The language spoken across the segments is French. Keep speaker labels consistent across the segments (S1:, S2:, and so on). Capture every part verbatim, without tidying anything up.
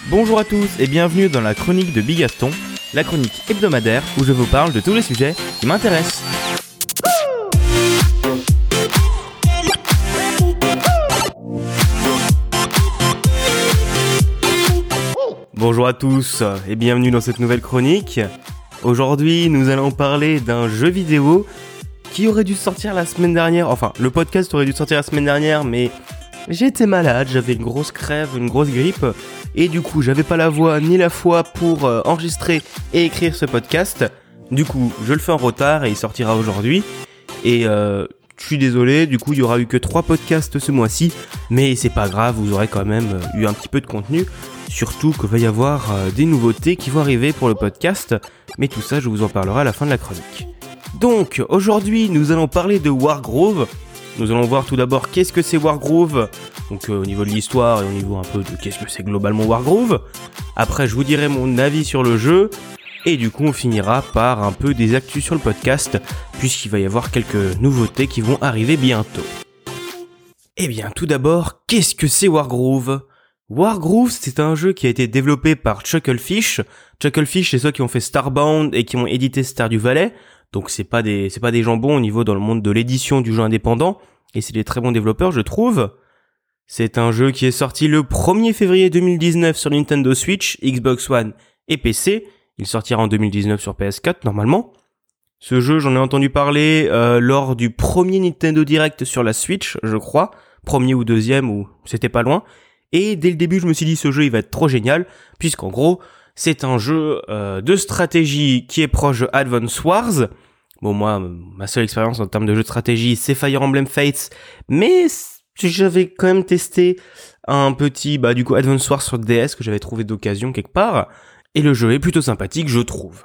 S1: Bonjour à tous et bienvenue dans la chronique de Bigaston, la chronique hebdomadaire où je vous parle de tous les sujets qui m'intéressent. Bonjour à tous et bienvenue dans cette nouvelle chronique. Aujourd'hui, nous allons parler d'un jeu vidéo qui aurait dû sortir la semaine dernière. Enfin, le podcast aurait dû sortir la semaine dernière, mais j'étais malade, j'avais une grosse crève, une grosse grippe, et du coup, j'avais pas la voix ni la foi pour euh, enregistrer et écrire ce podcast. Du coup, je le fais en retard et il sortira aujourd'hui. Et euh, je suis désolé, du coup, il y aura eu que trois podcasts ce mois-ci, mais c'est pas grave, vous aurez quand même eu un petit peu de contenu. Surtout qu'il va y avoir euh, des nouveautés qui vont arriver pour le podcast, mais tout ça, je vous en parlerai à la fin de la chronique. Donc, aujourd'hui, nous allons parler de Wargroove. Nous allons voir tout d'abord qu'est-ce que c'est Wargroove, donc euh, au niveau de l'histoire et au niveau un peu de qu'est-ce que c'est globalement Wargroove. Après, je vous dirai mon avis sur le jeu, et du coup, on finira par un peu des actus sur le podcast, puisqu'il va y avoir quelques nouveautés qui vont arriver bientôt. Eh bien, tout d'abord, qu'est-ce que c'est Wargroove ? Wargroove, c'est un jeu qui a été développé par Chucklefish. Chucklefish, c'est ceux qui ont fait Starbound et qui ont édité Stardew Valley. Donc c'est pas des c'est pas des jambons au niveau dans le monde de l'édition du jeu indépendant, et c'est des très bons développeurs, je trouve. C'est un jeu qui est sorti le premier février deux mille dix-neuf sur Nintendo Switch, Xbox One et P C. Il sortira en deux mille dix-neuf sur P S quatre normalement. Ce jeu, j'en ai entendu parler euh, lors du premier Nintendo Direct sur la Switch, je crois, premier ou deuxième, ou c'était pas loin. Et dès le début, je me suis dit ce jeu il va être trop génial, puisqu'en gros, c'est un jeu euh, de stratégie qui est proche de Advance Wars. Bon, moi, ma seule expérience en termes de jeu de stratégie, c'est Fire Emblem Fates, mais j'avais quand même testé un petit, bah du coup, Advance Wars sur D S que j'avais trouvé d'occasion quelque part, et le jeu est plutôt sympathique, je trouve.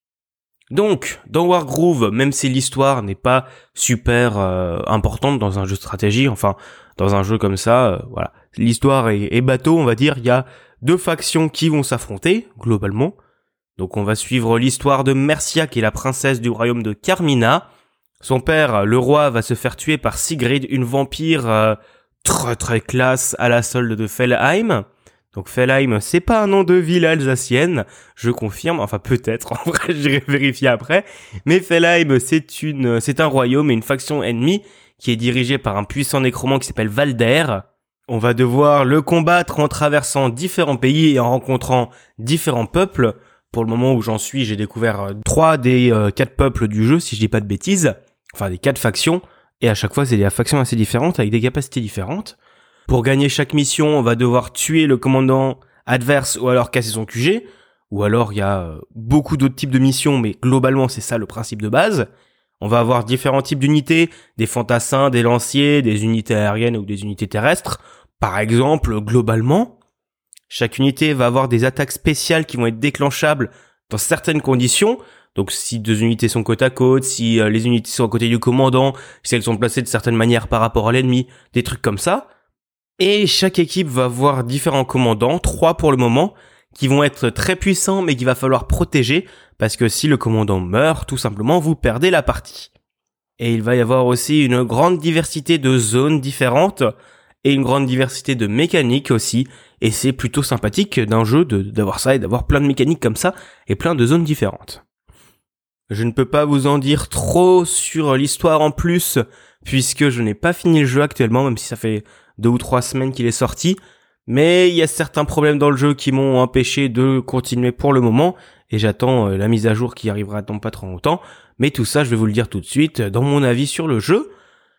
S1: Donc, dans Wargroove, même si l'histoire n'est pas super euh, importante dans un jeu de stratégie, enfin, dans un jeu comme ça, euh, voilà, l'histoire est, est bateau, on va dire, il y a deux factions qui vont s'affronter, globalement. Donc on va suivre l'histoire de Mercia, qui est la princesse du royaume de Carmina. Son père, le roi, va se faire tuer par Sigrid, une vampire euh, très très classe à la solde de Fellheim. Donc Fellheim, c'est pas un nom de ville alsacienne, je confirme, enfin peut-être, en vrai j'irai vérifier après. Mais Fellheim, c'est une, c'est un royaume et une faction ennemie qui est dirigée par un puissant nécromant qui s'appelle Valder. On va devoir le combattre en traversant différents pays et en rencontrant différents peuples. Pour le moment où j'en suis, j'ai découvert trois des euh, quatre peuples du jeu, si je dis pas de bêtises. Enfin, des quatre factions. Et à chaque fois, c'est des factions assez différentes, avec des capacités différentes. Pour gagner chaque mission, on va devoir tuer le commandant adverse ou alors casser son Q G. Ou alors, il y a euh, beaucoup d'autres types de missions, mais globalement, c'est ça le principe de base. On va avoir différents types d'unités, des fantassins, des lanciers, des unités aériennes ou des unités terrestres. Par exemple, globalement, chaque unité va avoir des attaques spéciales qui vont être déclenchables dans certaines conditions. Donc si deux unités sont côte à côte, si euh, les unités sont à côté du commandant, si elles sont placées de certaines manières par rapport à l'ennemi, des trucs comme ça. Et chaque équipe va avoir différents commandants, trois pour le moment, qui vont être très puissants mais qu'il va falloir protéger, parce que si le commandant meurt, tout simplement, vous perdez la partie. Et il va y avoir aussi une grande diversité de zones différentes, et une grande diversité de mécaniques aussi, et c'est plutôt sympathique d'un jeu de, d'avoir ça et d'avoir plein de mécaniques comme ça, et plein de zones différentes. Je ne peux pas vous en dire trop sur l'histoire en plus, puisque je n'ai pas fini le jeu actuellement, même si ça fait deux ou trois semaines qu'il est sorti, mais il y a certains problèmes dans le jeu qui m'ont empêché de continuer pour le moment, et j'attends la mise à jour qui arrivera dans pas trop longtemps, mais tout ça je vais vous le dire tout de suite dans mon avis sur le jeu.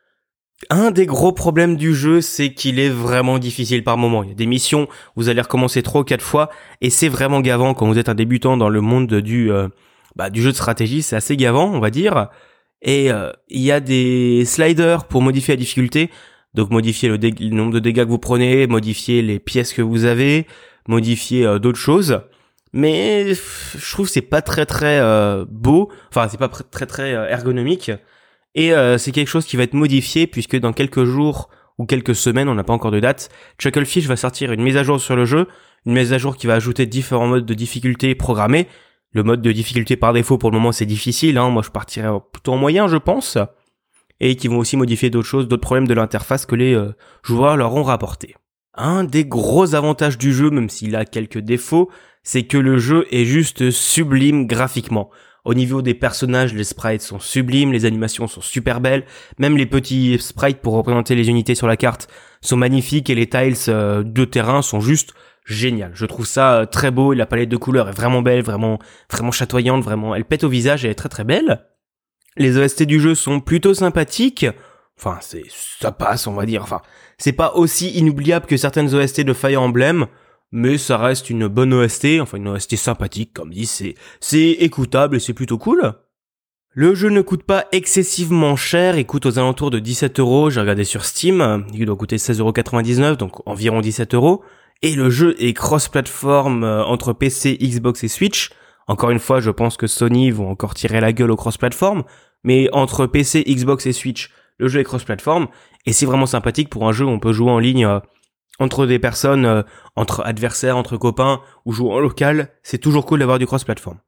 S1: Un des gros problèmes du jeu, c'est qu'il est vraiment difficile par moment. Il y a des missions, vous allez recommencer trois ou quatre fois, et c'est vraiment gavant quand vous êtes un débutant dans le monde du euh, bah, du jeu de stratégie, c'est assez gavant, on va dire. Et euh, il y a des sliders pour modifier la difficulté, donc modifier le, dé- le nombre de dégâts que vous prenez, modifier les pièces que vous avez, modifier euh, d'autres choses. Mais je trouve que c'est pas très très euh, beau, enfin c'est pas très très euh, ergonomique. Et euh, c'est quelque chose qui va être modifié puisque dans quelques jours ou quelques semaines, on n'a pas encore de date, Chucklefish va sortir une mise à jour sur le jeu, une mise à jour qui va ajouter différents modes de difficulté programmés. Le mode de difficulté par défaut pour le moment c'est difficile, hein. Moi je partirais plutôt en moyen je pense, et qui vont aussi modifier d'autres choses, d'autres problèmes de l'interface que les euh, joueurs leur ont rapporté. Un des gros avantages du jeu, même s'il a quelques défauts, c'est que le jeu est juste sublime graphiquement. Au niveau des personnages, les sprites sont sublimes, les animations sont super belles, même les petits sprites pour représenter les unités sur la carte sont magnifiques et les tiles euh, de terrain sont juste géniales. Je trouve ça euh, très beau, et la palette de couleurs est vraiment belle, vraiment vraiment chatoyante, vraiment elle pète au visage et elle est très très belle. Les O S T du jeu sont plutôt sympathiques. Enfin, c'est ça passe, on va dire. Enfin, c'est pas aussi inoubliable que certaines O S T de Fire Emblem, mais ça reste une bonne O S T, enfin une O S T sympathique, comme dit, c'est c'est écoutable et c'est plutôt cool. Le jeu ne coûte pas excessivement cher, il coûte aux alentours de dix-sept euros, j'ai regardé sur Steam, il doit coûter seize euros quatre-vingt-dix-neuf, donc environ dix-sept euros, et le jeu est cross-platform entre P C, Xbox et Switch. Encore une fois, je pense que Sony vont encore tirer la gueule au cross-platform, mais entre P C, Xbox et Switch, le jeu est cross-platform, et c'est vraiment sympathique pour un jeu où on peut jouer en ligne euh, entre des personnes, euh, entre adversaires, entre copains, ou jouer en local, c'est toujours cool d'avoir du cross-platform.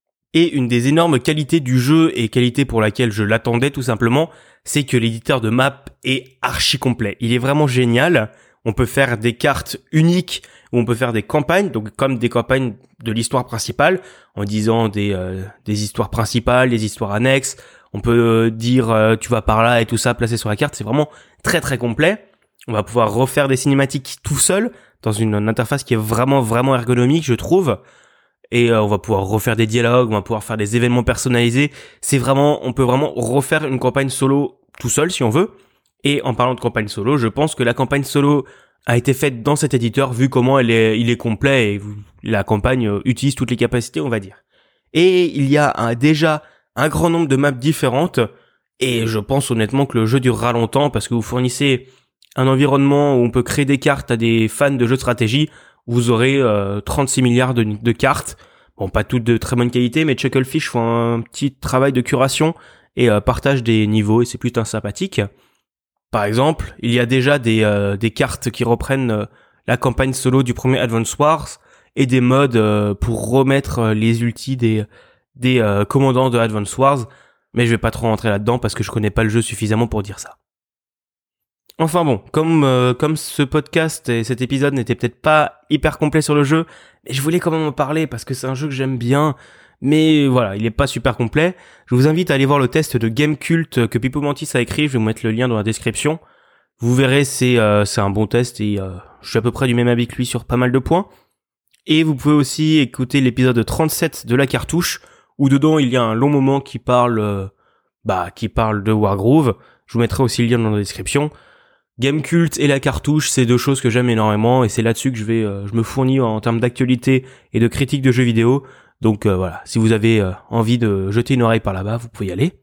S1: Et une des énormes qualités du jeu, et qualité pour laquelle je l'attendais tout simplement, c'est que l'éditeur de map est archi complet. Il est vraiment génial. On peut faire des cartes uniques, où on peut faire des campagnes, donc comme des campagnes de l'histoire principale, en disant des, euh, des histoires principales, des histoires annexes. On peut dire euh, tu vas par là et tout ça placé sur la carte, c'est vraiment très très complet. On va pouvoir refaire des cinématiques tout seul dans une, une interface qui est vraiment vraiment ergonomique, je trouve. Et euh, on va pouvoir refaire des dialogues, on va pouvoir faire des événements personnalisés. C'est vraiment, on peut vraiment refaire une campagne solo tout seul si on veut. Et en parlant de campagne solo, je pense que la campagne solo a été faite dans cet éditeur vu comment elle est, il est complet et la campagne utilise toutes les capacités, on va dire. Et il y a un, déjà un grand nombre de maps différentes et je pense honnêtement que le jeu durera longtemps parce que vous fournissez un environnement où on peut créer des cartes à des fans de jeux de stratégie. Vous aurez euh, trente-six milliards de, de cartes. Bon, pas toutes de très bonne qualité, mais Chucklefish font un petit travail de curation et euh, partagent des niveaux et c'est plutôt sympathique. Par exemple, il y a déjà des, euh, des cartes qui reprennent euh, la campagne solo du premier Advance Wars et des modes euh, pour remettre euh, les ultis des des euh, commandants de Advance Wars, mais je vais pas trop rentrer là-dedans parce que je connais pas le jeu suffisamment pour dire ça. Enfin bon, comme euh, comme ce podcast et cet épisode n'était peut-être pas hyper complet sur le jeu, mais je voulais quand même en parler parce que c'est un jeu que j'aime bien, mais voilà, il est pas super complet. Je vous invite à aller voir le test de Gamecult que Pipo Mantis a écrit, je vais vous mettre le lien dans la description. Vous verrez, c'est euh, c'est un bon test et euh, je suis à peu près du même avis que lui sur pas mal de points. Et vous pouvez aussi écouter l'épisode trente-sept de la cartouche, où dedans il y a un long moment qui parle euh, bah qui parle de Wargroove. Je vous mettrai aussi le lien dans la description. Gamecult et la cartouche, c'est deux choses que j'aime énormément et c'est là-dessus que je vais euh, je me fournis en termes d'actualité et de critique de jeux vidéo. Donc euh, voilà, si vous avez euh, envie de jeter une oreille par là-bas, vous pouvez y aller.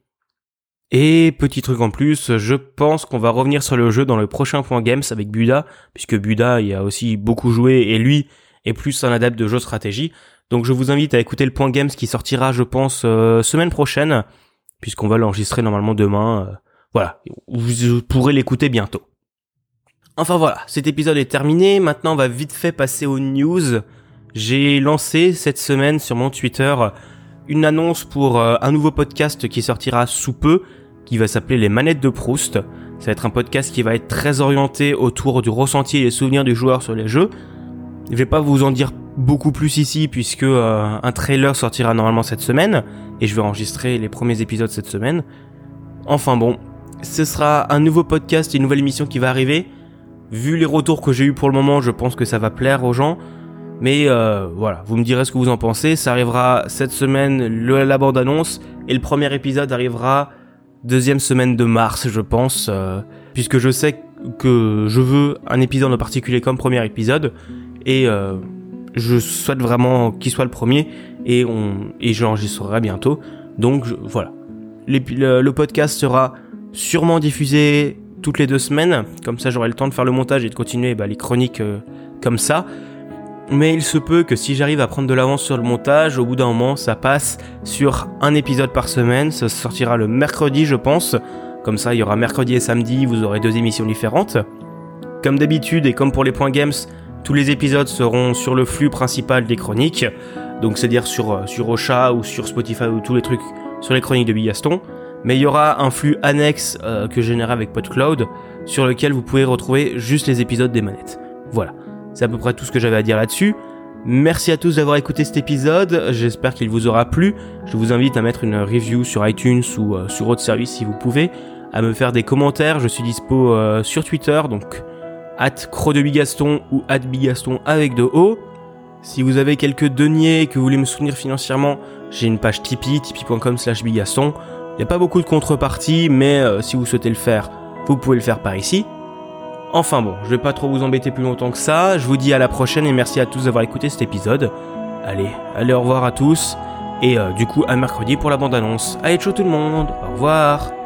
S1: Et petit truc en plus, je pense qu'on va revenir sur le jeu dans le prochain Point Games avec Buda, puisque Buda il a aussi beaucoup joué et lui est plus un adepte de jeux stratégie. Donc je vous invite à écouter le Point Games qui sortira, je pense, euh, semaine prochaine, puisqu'on va l'enregistrer normalement demain. Euh, voilà, vous pourrez l'écouter bientôt. Enfin voilà, cet épisode est terminé. Maintenant, on va vite fait passer aux news. J'ai lancé cette semaine sur mon Twitter une annonce pour euh, un nouveau podcast qui sortira sous peu, qui va s'appeler Les Manettes de Proust. Ça va être un podcast qui va être très orienté autour du ressenti et des souvenirs du joueur sur les jeux. Je vais pas vous en dire beaucoup plus ici puisque euh, un trailer sortira normalement cette semaine et je vais enregistrer les premiers épisodes cette semaine. Enfin bon, ce sera un nouveau podcast et une nouvelle émission qui va arriver. Vu les retours que j'ai eu pour le moment, je pense que ça va plaire aux gens. Mais euh, voilà, vous me direz ce que vous en pensez. Ça arrivera cette semaine, le, la bande-annonce, et le premier épisode arrivera deuxième semaine de mars, je pense, euh, puisque je sais que je veux un épisode en particulier comme premier épisode, et euh, je souhaite vraiment qu'il soit le premier, et, on, et je l'enregistrerai bientôt. Donc je, voilà, Les, le, le podcast sera sûrement diffusé toutes les deux semaines, comme ça j'aurai le temps de faire le montage et de continuer bah, les chroniques euh, comme ça. Mais il se peut que si j'arrive à prendre de l'avance sur le montage, au bout d'un moment ça passe sur un épisode par semaine, ça sortira le mercredi je pense, comme ça il y aura mercredi et samedi, vous aurez deux émissions différentes. Comme d'habitude et comme pour les Points Games, tous les épisodes seront sur le flux principal des chroniques, donc c'est-à-dire sur, sur Ocha ou sur Spotify ou tous les trucs sur les chroniques de Bigaston. Mais il y aura un flux annexe euh, que je génère avec PodCloud sur lequel vous pouvez retrouver juste les épisodes des manettes. Voilà, c'est à peu près tout ce que j'avais à dire là-dessus. Merci à tous d'avoir écouté cet épisode, j'espère qu'il vous aura plu. Je vous invite à mettre une review sur iTunes ou euh, sur autre service si vous pouvez, à me faire des commentaires, je suis dispo euh, sur Twitter, donc at crodebigaston ou at bigaston avec deux O. Si vous avez quelques deniers et que vous voulez me soutenir financièrement, j'ai une page Tipeee, tipeee.com slash bigaston. Il n'y a pas beaucoup de contrepartie, mais euh, si vous souhaitez le faire, vous pouvez le faire par ici. Enfin bon, je vais pas trop vous embêter plus longtemps que ça, je vous dis à la prochaine et merci à tous d'avoir écouté cet épisode. Allez, allez au revoir à tous, et euh, du coup à mercredi pour la bande-annonce. Allez, ciao tout le monde, au revoir.